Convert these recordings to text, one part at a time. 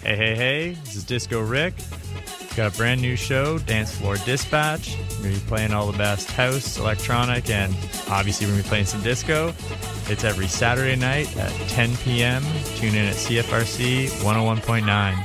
Hey, this is Disco Rick. Got a brand new show, Dance Floor Dispatch. We're going to be playing all the best house, electronic, and obviously we're going to be playing some disco. It's every Saturday night at 10 p.m. Tune in at CFRC 101.9.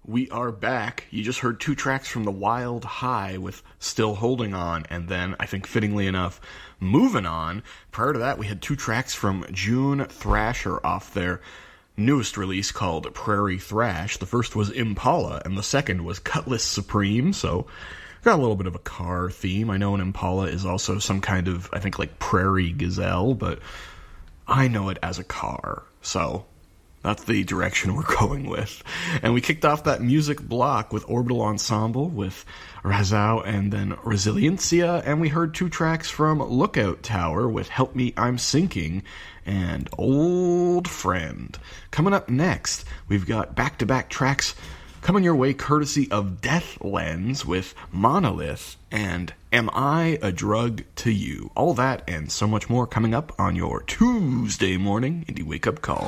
We are back. You just heard 2 tracks from The Wild High with Still Holding On, and then, I think fittingly enough, Moving On. Prior to that, we had 2 tracks from June Thrasher off their newest release called Prairie Thrash. The first was Impala, and the second was Cutlass Supreme, so got a little bit of a car theme. I know an Impala is also some kind of, I think, like prairie gazelle, but I know it as a car, so that's the direction we're going with. And we kicked off that music block with Orbital Ensemble, with Razao and then Resiliencia, and we heard 2 tracks from Lookout Tower with Help Me I'm Sinking and Old Friend. Coming up next, we've got back-to-back tracks coming your way courtesy of Death Lens with Monolith and Am I a Drug to You? All that and so much more coming up on your Tuesday morning Indie Wake Up Call.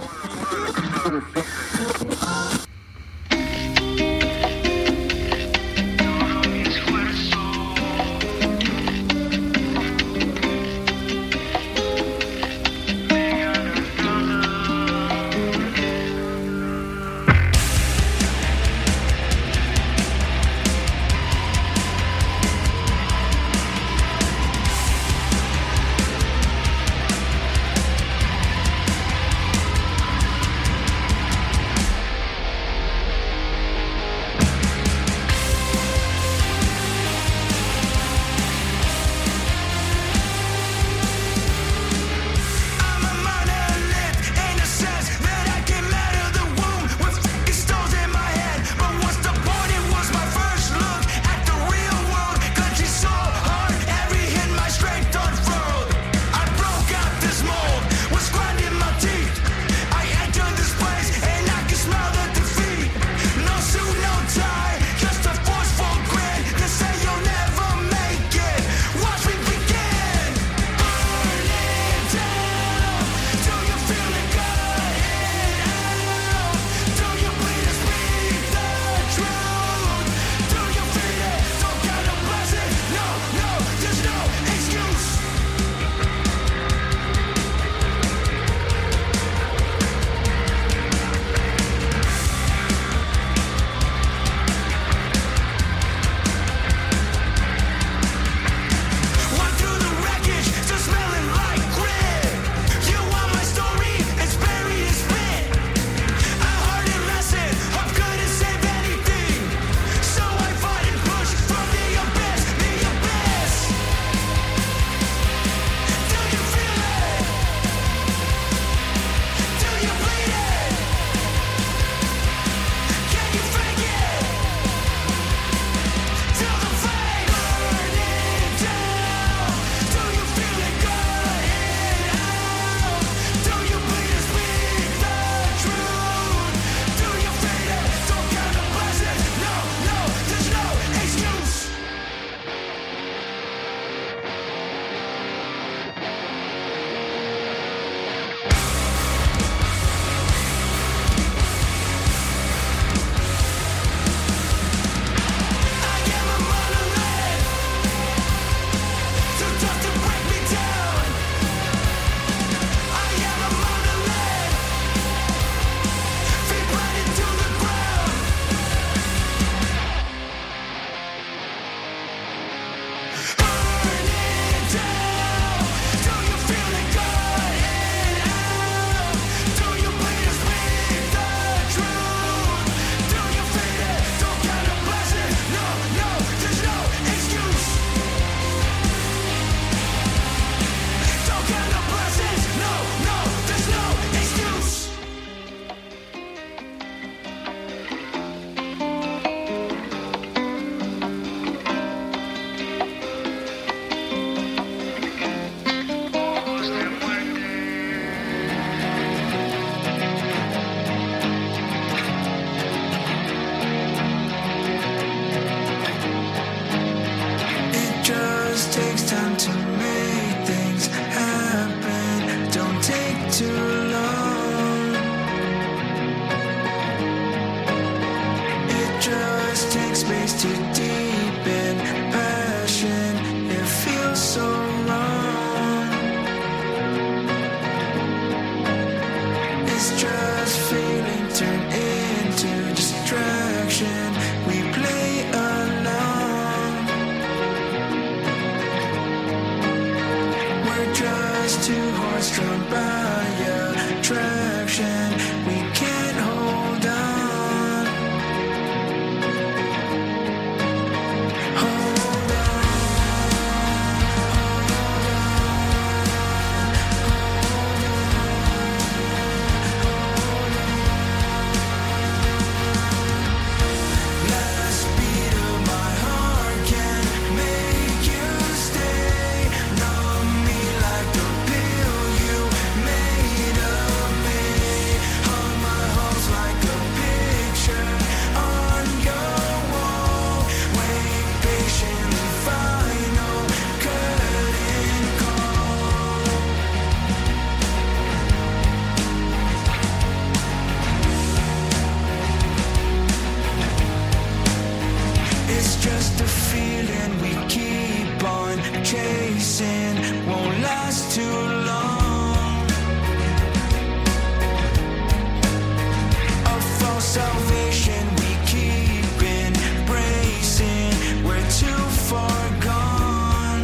salvation we keep embracing. We're too far gone.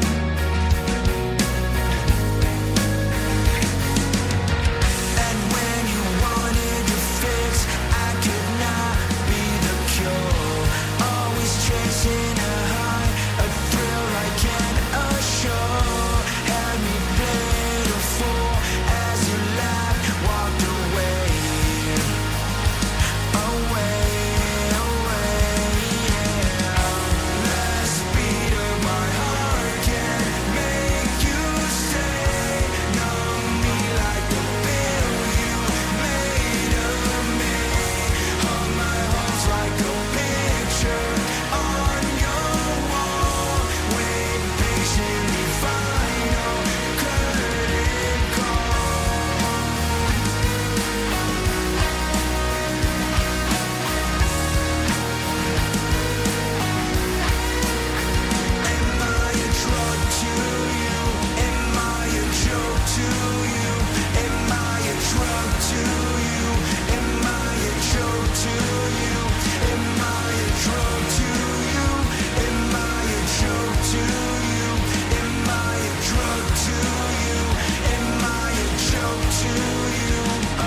And when you wanted to fix, I could not be the cure. Always chasing a high, a thrill I can't assure. Had me played a fool as you laughed, walked away. Away, yeah. Last beat of my heart can't make you stay. Numb me like the bill you made of me. Hung my hopes like a picture on your wall. Wait patiently, final curtain call. Am I a drug to you? Am I a joke to you? Am I a drug to you? Am I a joke to you? Am I a drug to you? Am I a joke to you? Am I a drug to you? Am I a joke to you?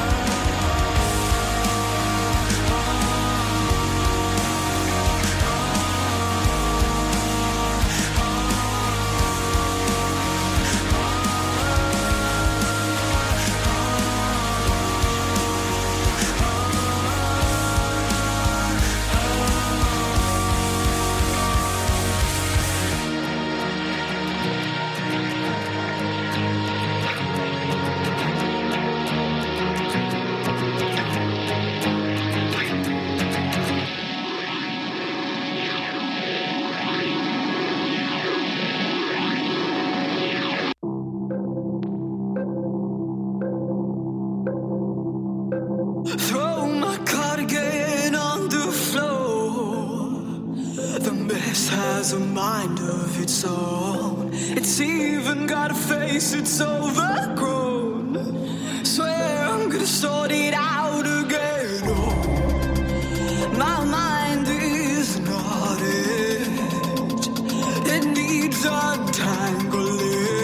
Throw my cardigan on the floor. The mess has a mind of its own. It's even got a face, it's overgrown. Swear I'm gonna sort it out again. Oh, my mind is not it. It needs untangling.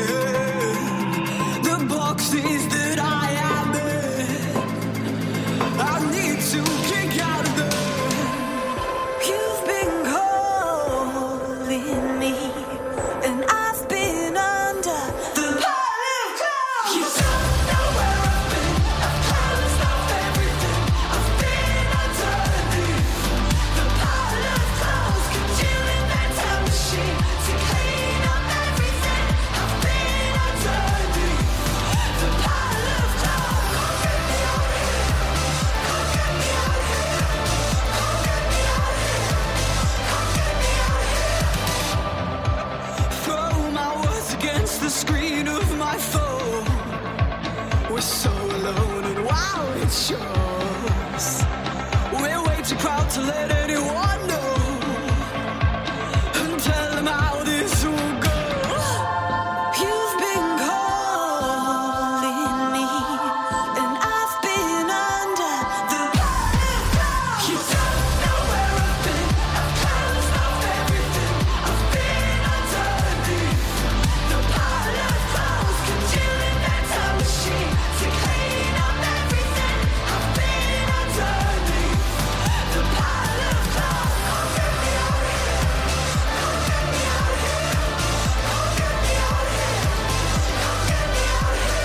The boxes that I am in, I need to kick out of there. You've been calling me, and I've been under the pile of clouds. You don't know where I've been. I've closed off everything. I've been underneath the pile of clouds. Congealing that time machine to clean up everything. I've been underneath the pile of clouds. Get me out of here. Get me out of here. Get me out of here. Get me out of here. Throw my words against the screen of my phone. We're so alone and wow, it shows. We're way too proud to let anyone know. And tell them how this will go. You've been calling me, and I've been under the pile of clouds. You don't know where I've been. I've closed off everything. I've been underneath the pile of clouds. Congealing that time machine to clean up everything. I've been underneath the pile of clouds. Get me out of here. Get me out of here. Get me out of here. Get me out of here.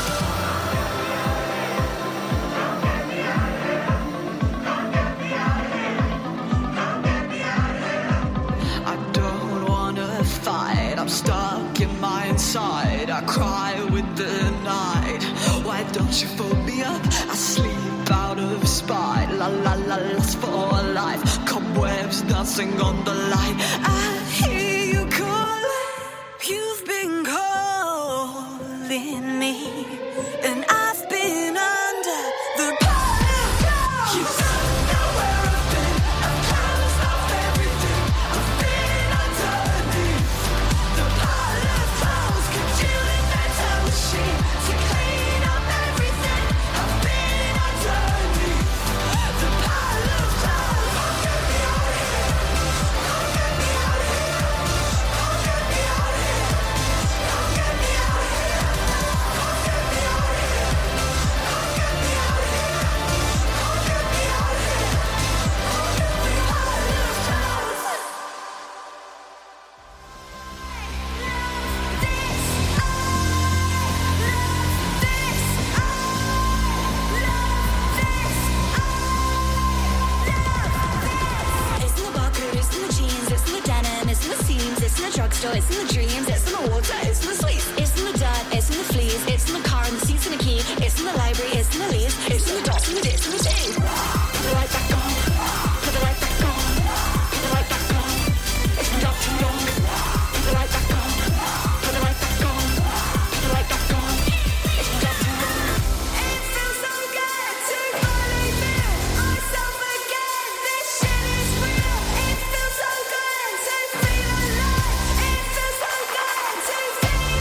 I don't wanna fight. I'm stuck in my inside. I cry with the night. Why don't you fold me up? I sleep out of spite. La la la, lust for life. Cobwebs dancing on the light. I hear you calling. You've been calling me, and I've been under the pile of clouds. You don't know where I've been. I've closed off everything. I've been underneath the pile of clouds. Congealing that time machine to clean up everything. I've been underneath the pile drugstore, it's in the dreams, it's in the water, it's in the sweets, it's in the dirt, it's in the fleas, it's in the car and the seats and the key, it's in the library, it's in the leaves, it's in the dots and the dits and the things. Put the light back on, put the light back on, put the light back on. It's been dark too long. Put the light back on, put the light back on, put the light back on. It's been dark too long. It feels so good to finally feel myself again. This shit is real. It feels so good to feel alive. It feels so good to feel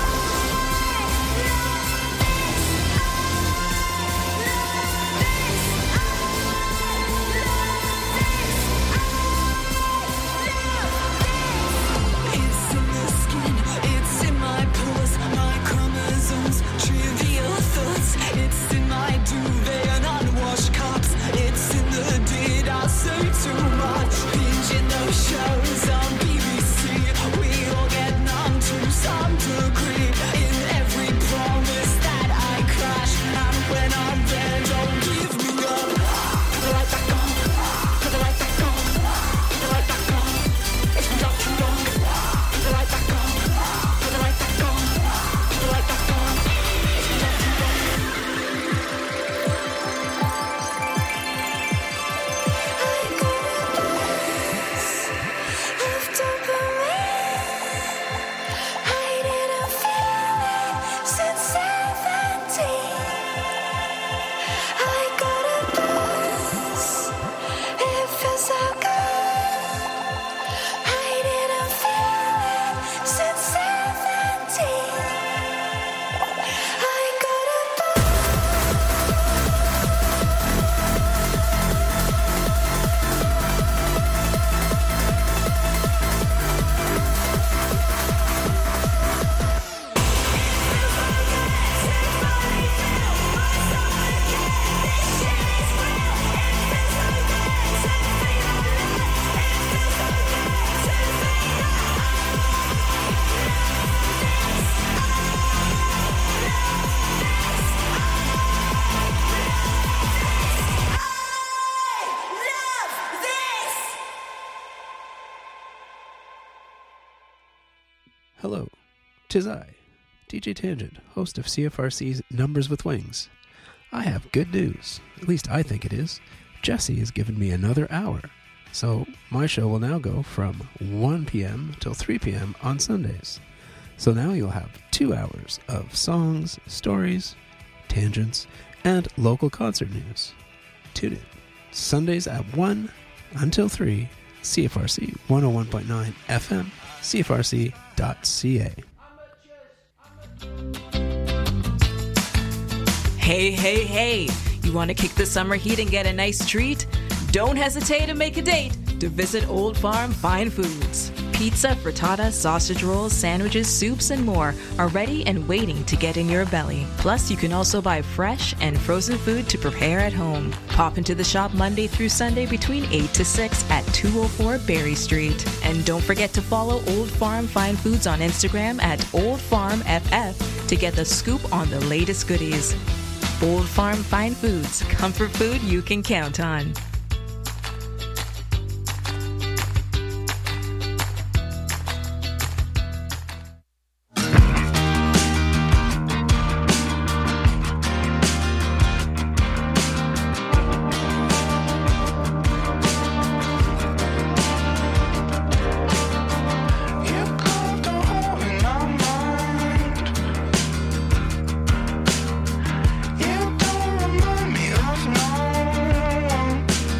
It's in the skin, it's in my pores, my chromosomes, trivial thoughts. It's in my duvet and unwashed cups. It's in the did I say too much? Binging those shows on BBC. We all get numb to some degree. In every promise that I crash, and when I'm there, don't give me up. Put the light back on, put the light back on, put the light back on. It's been dark too long. Put the light back on, put the light back on, put the light back on. It's been dark too long. I got a buzz of dopamine. I didn't feel it since 17. I got a buzz, it feels so good. I didn't feel it since 17. I got a buzz. Love this. Hello, 'tis I, DJ Tangent, host of CFRC's Numbers with Wings. I have good news, at least I think it is. Jesse has given me another hour, so my show will now go from 1 p.m. till 3 p.m. on Sundays. So now you'll have 2 hours of songs, stories, tangents, and local concert news. Tune in Sundays at 1 until 3, CFRC 101.9 FM, CFRC.ca. Hey, you want to kick the summer heat and get a nice treat? Don't hesitate to make a date to visit Old Farm Fine Foods. Pizza, frittata, sausage rolls, sandwiches, soups, and more are ready and waiting to get in your belly. Plus, you can also buy fresh and frozen food to prepare at home. Pop into the shop Monday through Sunday between 8 to 6 at 204 Berry Street. And don't forget to follow Old Farm Fine Foods on Instagram at OldFarmFF to get the scoop on the latest goodies. Old Farm Fine Foods, comfort food you can count on. You don't remind me of no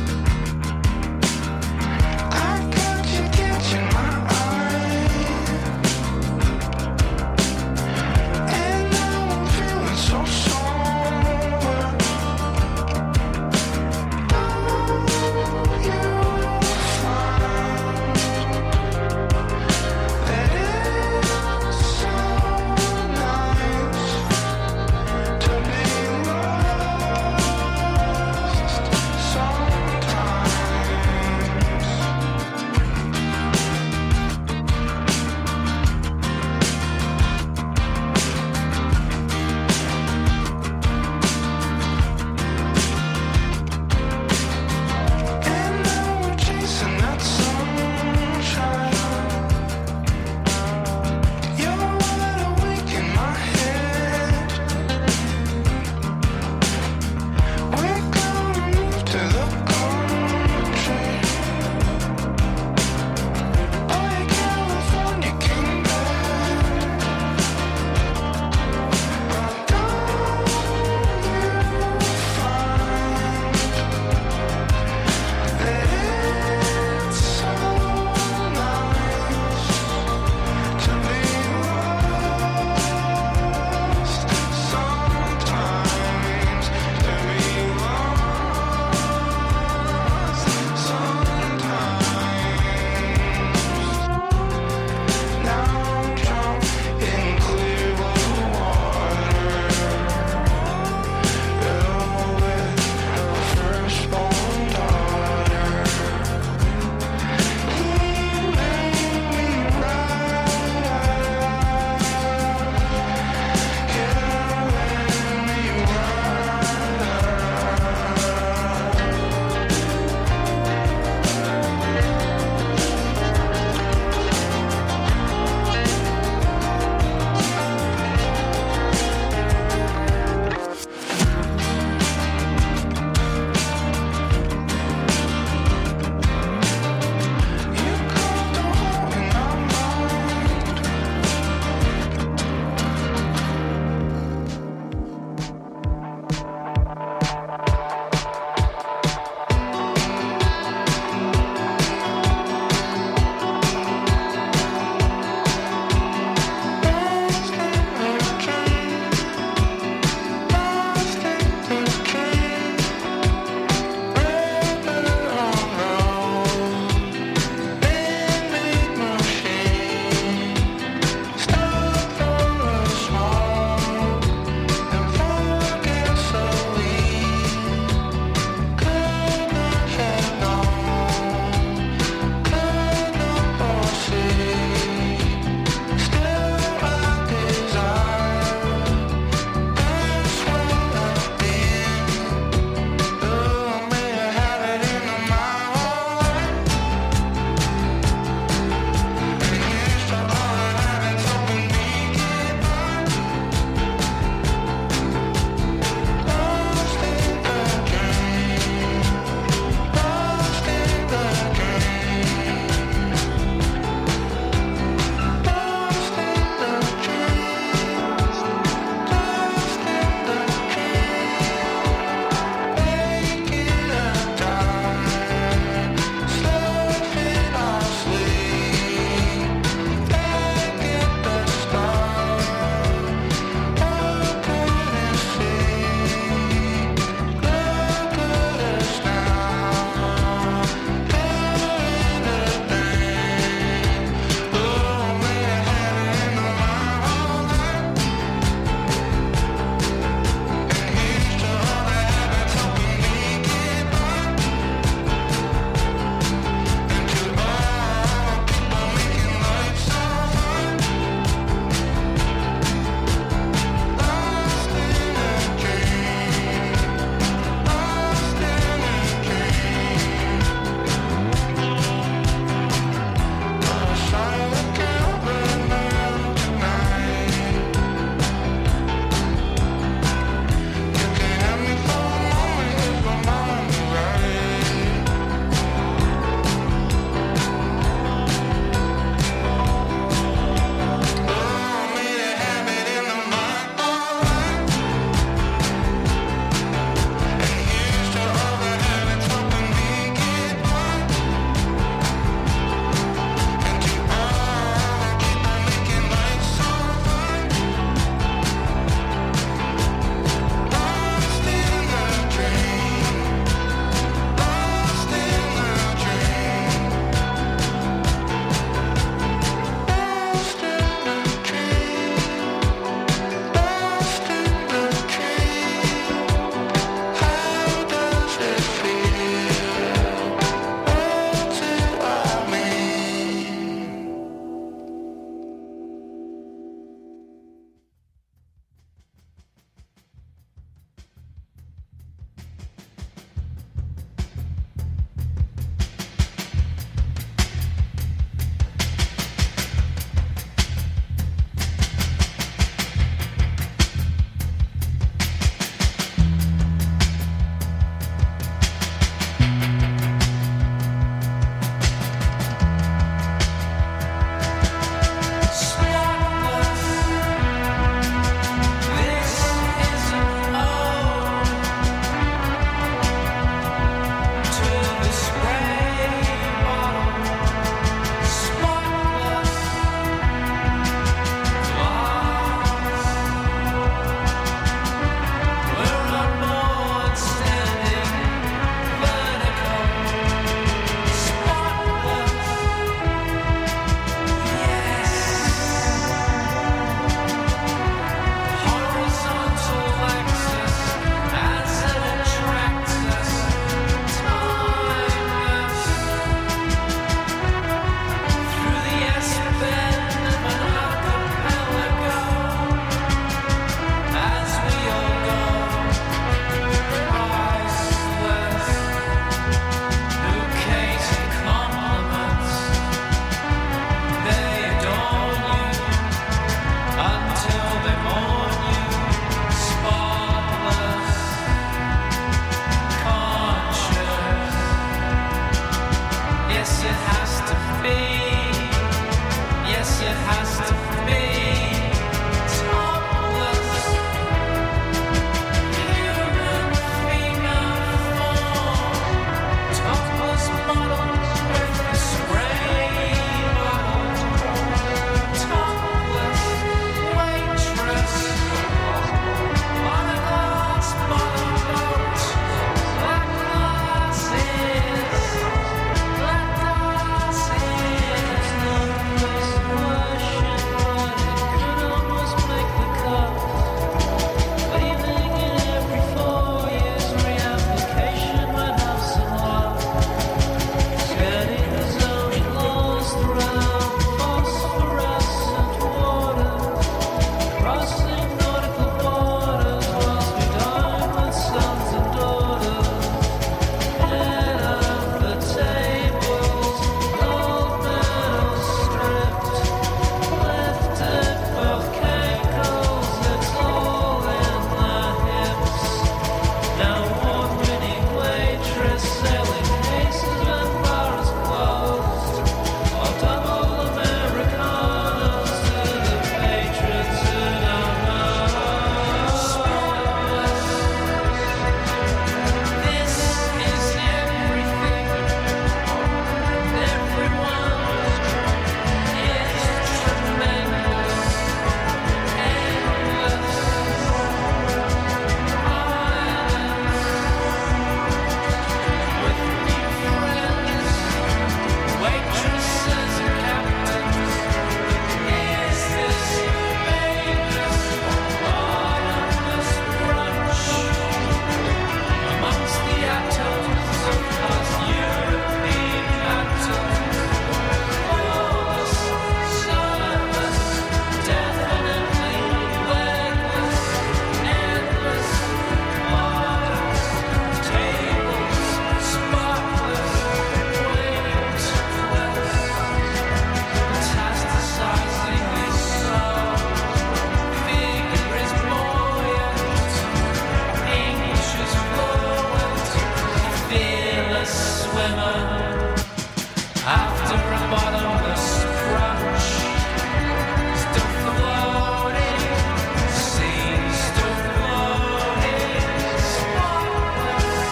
swimming after a bottomless brunch. Still floating, sea still floating, spotless.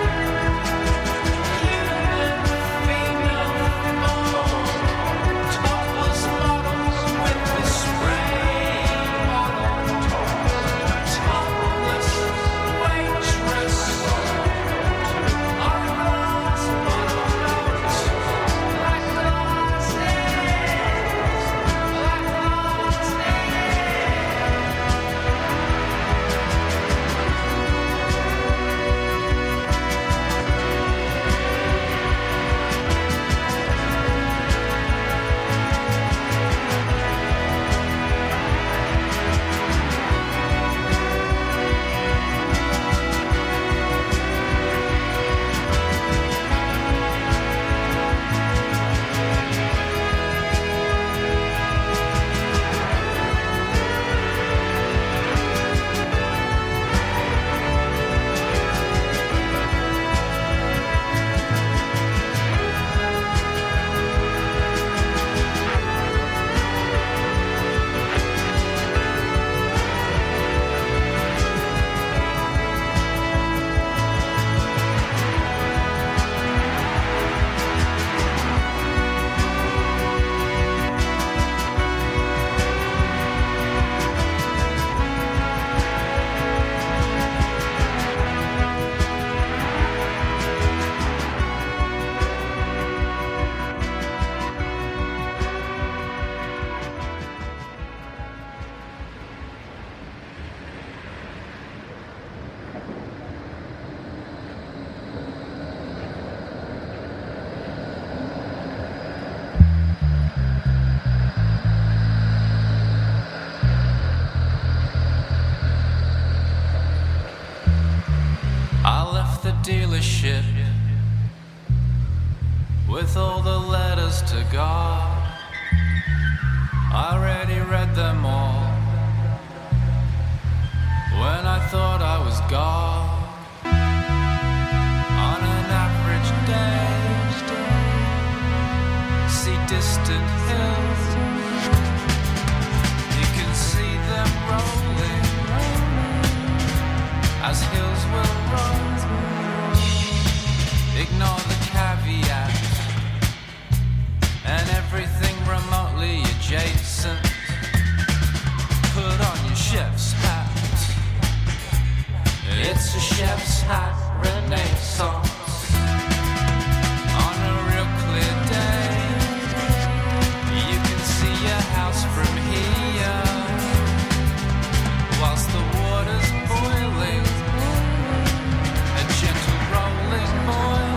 Human feet no more, topless models with the spray bottle. Topless waitress on glass bottle notes, black glass eggs, black glass I left the dealership with all the letters to God. I already read them all when I thought I was God. On an average day, see distant hills. You can see them rolling as hills will roll. Ignore the caveat and everything remotely adjacent. Put on your chef's hat. It's a chef's hat renaissance. On a real clear day, you can see your house from here whilst the water's boiling. A gentle rolling boil.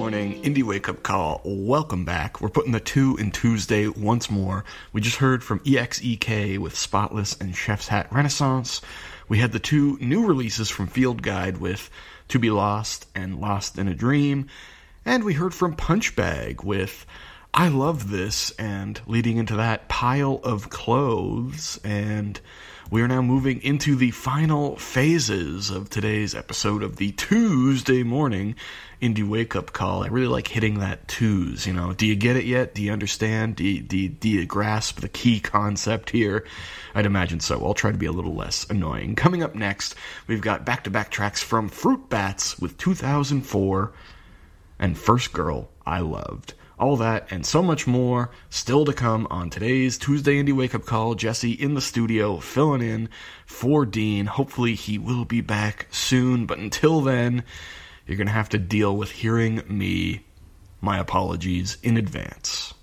morning Indie Wake Up Call. Welcome back. We're putting the 2 in Tuesday once more. We just heard from EXEK with Spotless and Chef's Hat Renaissance. We had the 2 new releases from Field Guide with To Be Lost and Lost in a Dream. And we heard from Punchbag with I Love This, and leading into that, Pile of Clothes. And we are now moving into the final phases of today's episode of the Tuesday morning Indie Wake Up Call. I really like hitting that twos, you know. Do you get it yet? Do you understand? Do you grasp the key concept here? I'd imagine so. I'll try to be a little less annoying. Coming up next, we've got back-to-back tracks from Fruit Bats with 2004 and First Girl I Loved. All that and so much more still to come on today's Tuesday Indie Wake Up Call. Jesse in the studio filling in for Dean. Hopefully he will be back soon, but until then, you're going to have to deal with hearing me. My apologies in advance.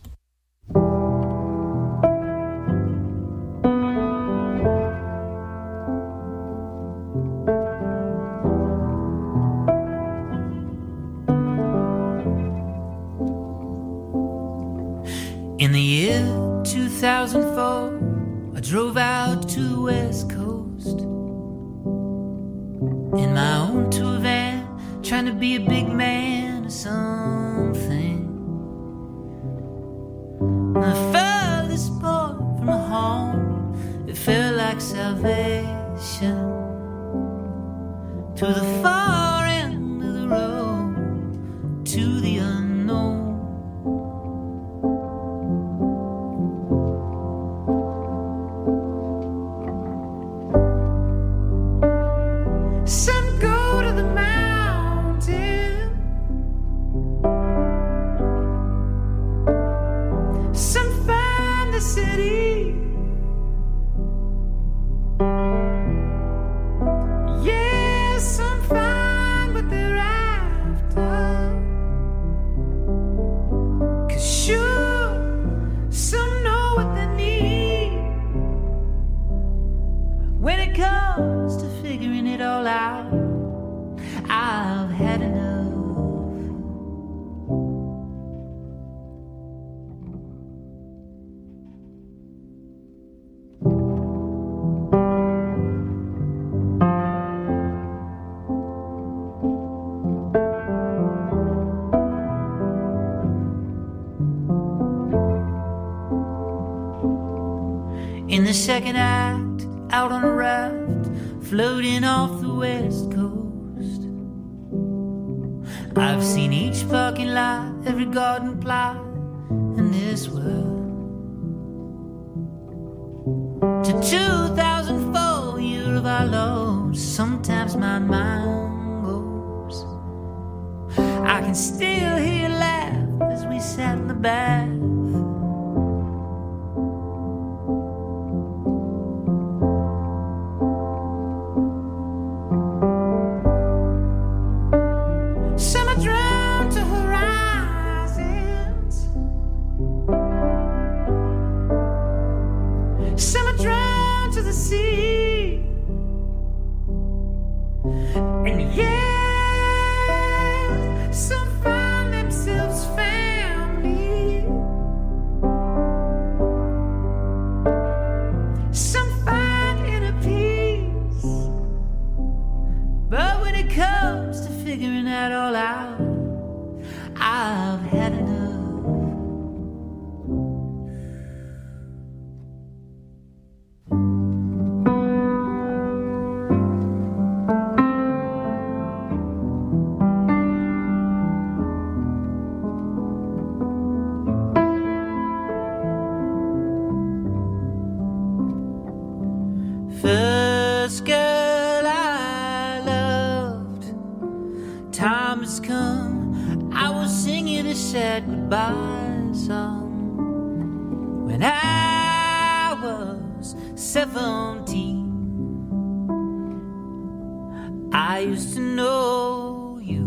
In the year 2004, I drove out to the West Coast in my own tour van, trying to be a big man or something. The furthest port from home, it felt like salvation. To the far end of the road, to the unknown. Some go to the mountain, some find the city. Yeah, some find what they're after. 'Cause sure, some know what they need. When it comes to figuring it all out, I've had enough. In the second act, out on a raft, floating off the West Coast, I've seen each parking lot, every garden plot in this world. To 2004, year of our Lord, sometimes my mind goes. I can still hear you laugh as we sat in the bath. Some are drawn to horizons, some are drawn to the sea, and yeah, some find themselves family, some find inner peace. But when it comes to figuring that all out, I've had enough. First girl I loved, time has come, I will sing you the sad goodbye song. When I was 17, I used to know you.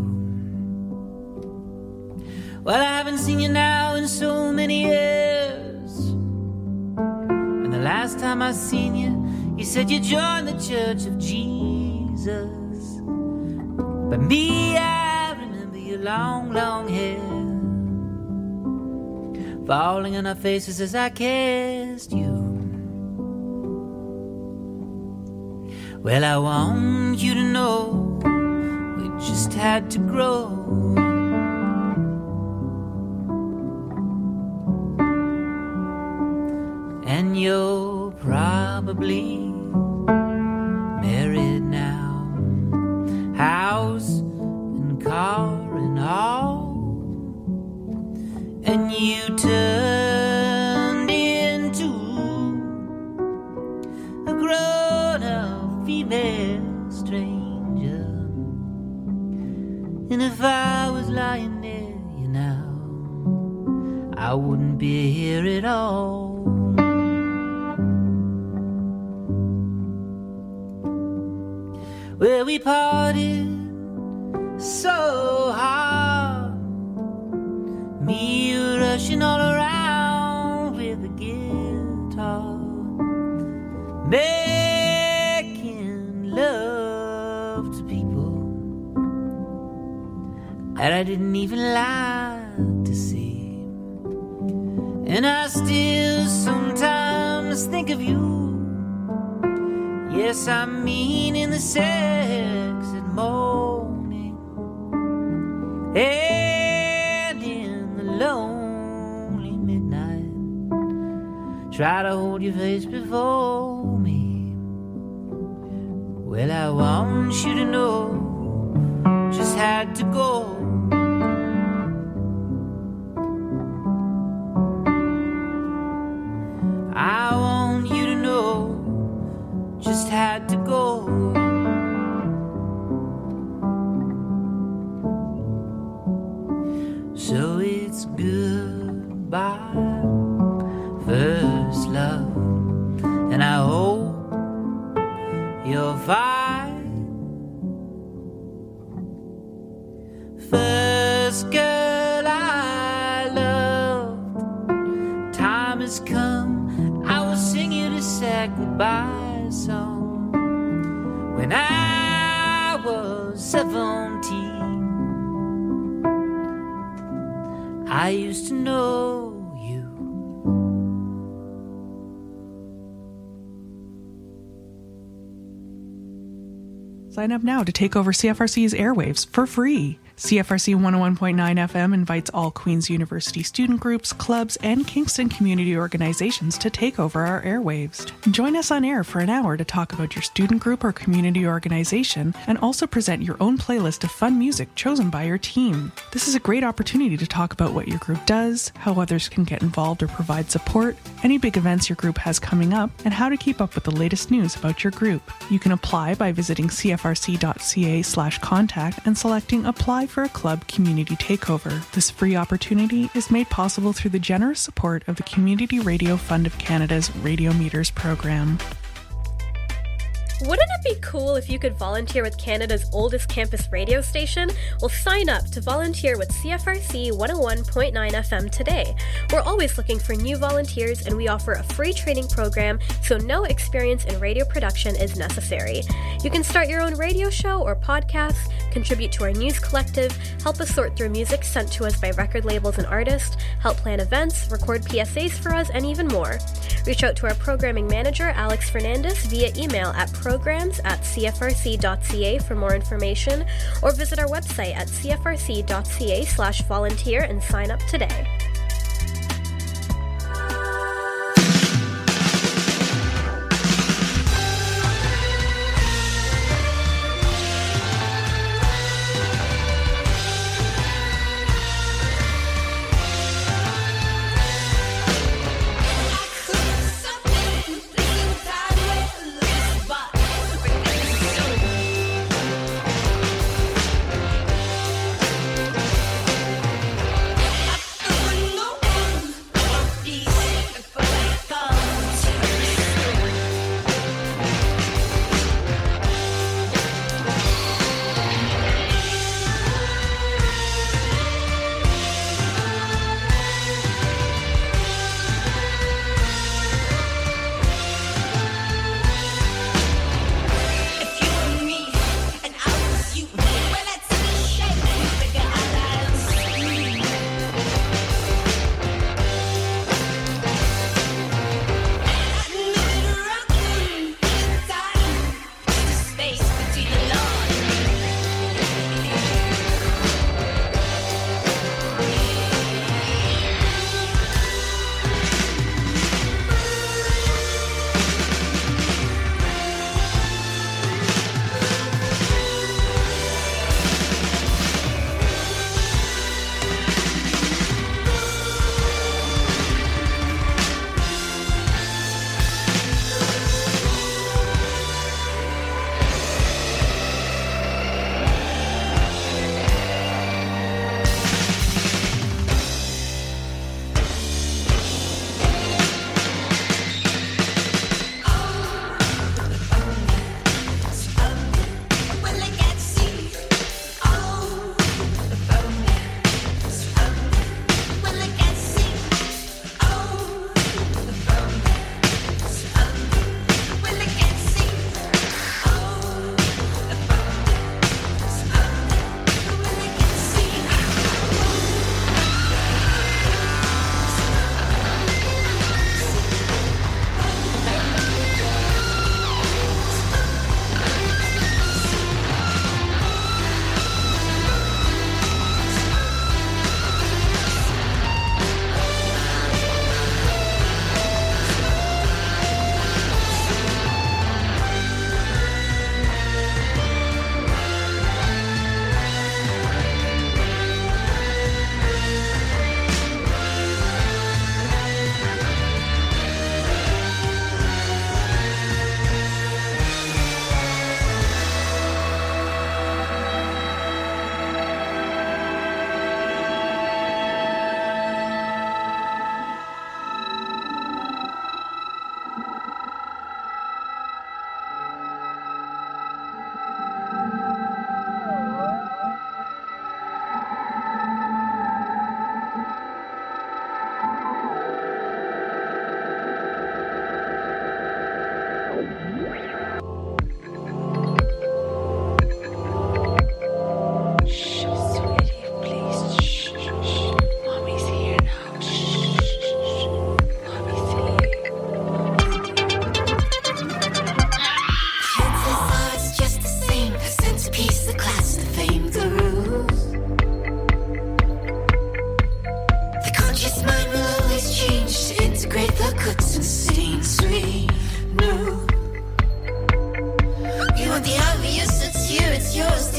Well, I haven't seen you now in so many years, and the last time I seen you, you said you joined the Church of Jesus. But me, I remember you long, long hair falling on our faces as I kissed you. Well, I want you to know we just had to grow. And you're probably married now, house and car and all, and you turned into a grown-up female stranger. And if I was lying near you now, I wouldn't be here at all. Well, we parted so hard, me rushing all around with a guitar, making love to people that I didn't even like to see. And I still sometimes think of you. Yes, I mean in the sexy morning and in the lonely midnight. Try to hold your face before me. Well, I want you to know just had to go. I want you to know just had to go. So it's goodbye, first love, and I hope you're fine. First girl I loved, time has come, I will sing you this sad goodbye song. When I was 17, I used to know you. Sign up now to take over CFRC's airwaves for free. CFRC 101.9 FM invites all Queen's University student groups, clubs, and Kingston community organizations to take over our airwaves. Join us on air for an hour to talk about your student group or community organization and also present your own playlist of fun music chosen by your team. This is a great opportunity to talk about what your group does, how others can get involved or provide support, any big events your group has coming up, and how to keep up with the latest news about your group. You can apply by visiting cfrc.ca/contact and selecting Apply for a Club Community Takeover. This free opportunity is made possible through the generous support of the Community Radio Fund of Canada's Radio Meters program. Wouldn't it be cool if you could volunteer with Canada's oldest campus radio station? Well, sign up to volunteer with CFRC 101.9 FM today. We're always looking for new volunteers, and we offer a free training program, so no experience in radio production is necessary. You can start your own radio show or podcast, contribute to our news collective, help us sort through music sent to us by record labels and artists, help plan events, record PSAs for us, and even more. Reach out to our programming manager, Alex Fernandez, via email at programs@cfrc.ca for more information, or visit our website at cfrc.ca/volunteer and sign up today. When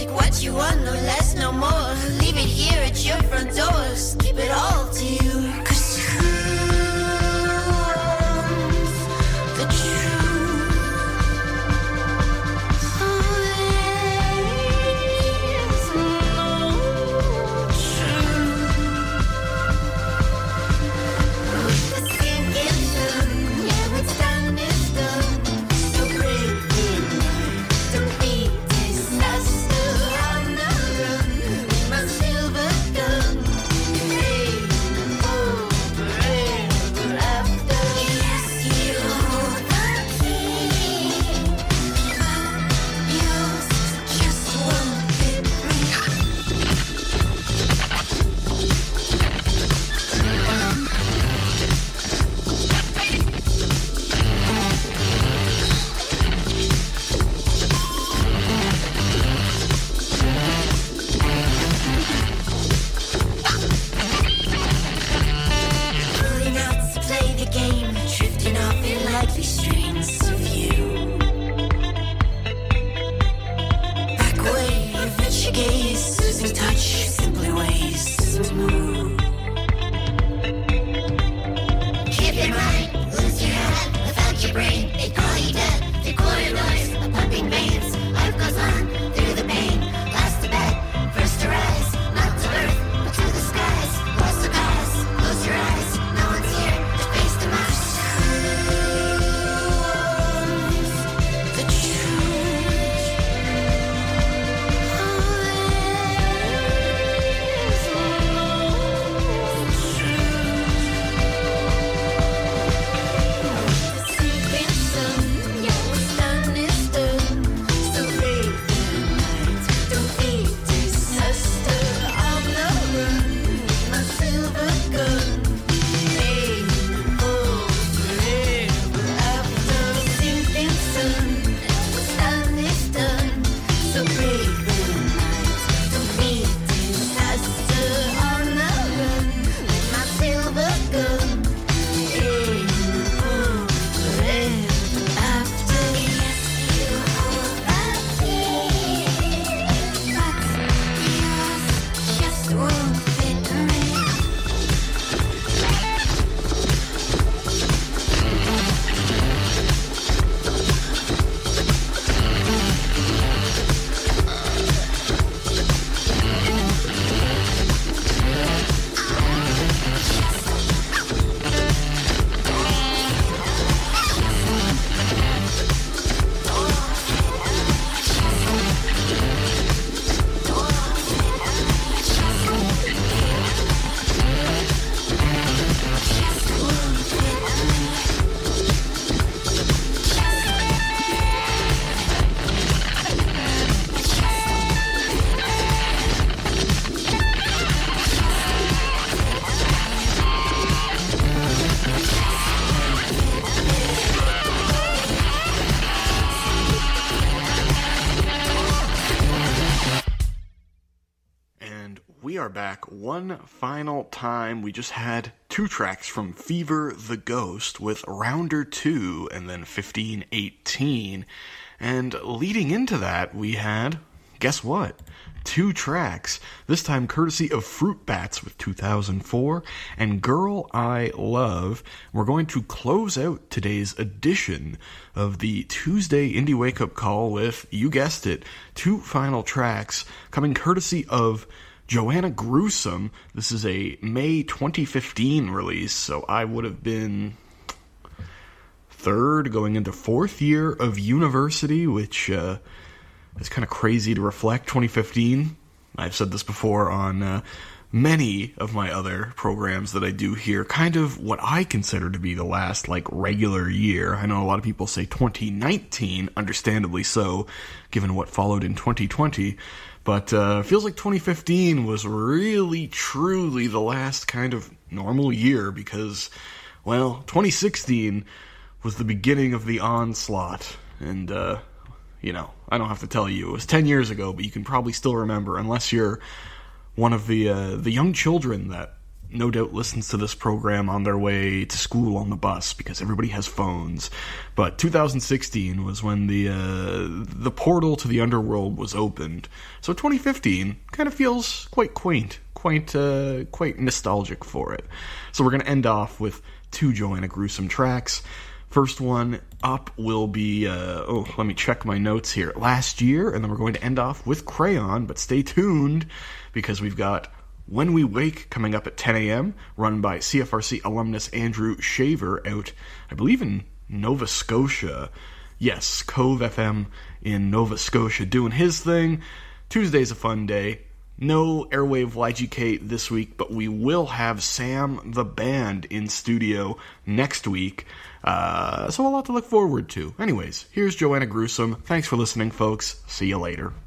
Take what you want, no less, no more. Leave it here at your front doors. Keep it all to you. 'Cause who owns the truth? Oh, there is no truth. With the sinking sun, yeah, what's done is done. So brave in life, don't be disaster on the run. With my silver gun, aim for forever after. Yes, you hold the key, but yours just won't fit me. Pulling out to play the game, drifting off in likely strings of you. Back wave at your gaze, losing touch, simply ways to move. Keep your mind, lose your head, without your brain, they call you dead. They call your noise, the pumping veins. Life goes on through the pain. Last to bed, first to rise, not to earth, but to the skies. Lost the past, close your eyes. No one's here to face the mask. The truth. Oh, there's no truth. The sinking sun, yeah, what's done is done. So brave in night, don't be disaster on the run. My silver gun, aim for forever after. Sinking sun, what's done is done. So brave in night, don't be disaster on the run. My silver gun, aim for forever after. Yes, you hold that key, but yours just won't fit me. And we are back one final time. We just had two tracks from Fever the Ghost with Rounder 2 and then 1518. And leading into that, we had, guess what? Two tracks. This time courtesy of Fruit Bats with 2004 and Girl I Love. We're going to close out today's edition of the Tuesday Indie Wake Up Call with, you guessed it, two final tracks coming courtesy of Joanna Gruesome. This is a May 2015 release, so I would have been third going into fourth year of university, which is kind of crazy to reflect. 2015, I've said this before on many of my other programs that I do here, kind of what I consider to be the last regular year. I know a lot of people say 2019, understandably so, given what followed in 2020, but it feels like 2015 was really, truly the last kind of normal year because, well, 2016 was the beginning of the onslaught, and, I don't have to tell you, it was 10 years ago, but you can probably still remember, unless you're one of the young children that no doubt listens to this program on their way to school on the bus because everybody has phones. But 2016 was when the portal to the underworld was opened. So 2015 kind of feels quite quaint, quite nostalgic for it. So we're going to end off with 2 Joanna Gruesome tracks. First one up will be, let me check my notes here, Last Year, and then we're going to end off with Crayon, but stay tuned because we've got When We Wake coming up at 10 a.m., run by CFRC alumnus Andrew Shaver out, I believe, in Nova Scotia. Yes, Cove FM in Nova Scotia doing his thing. Tuesday's a fun day. No Airwave YGK this week, but we will have Sam the Band in studio next week. So a lot to look forward to. Anyways, here's Joanna Gruesome. Thanks for listening, folks. See you later.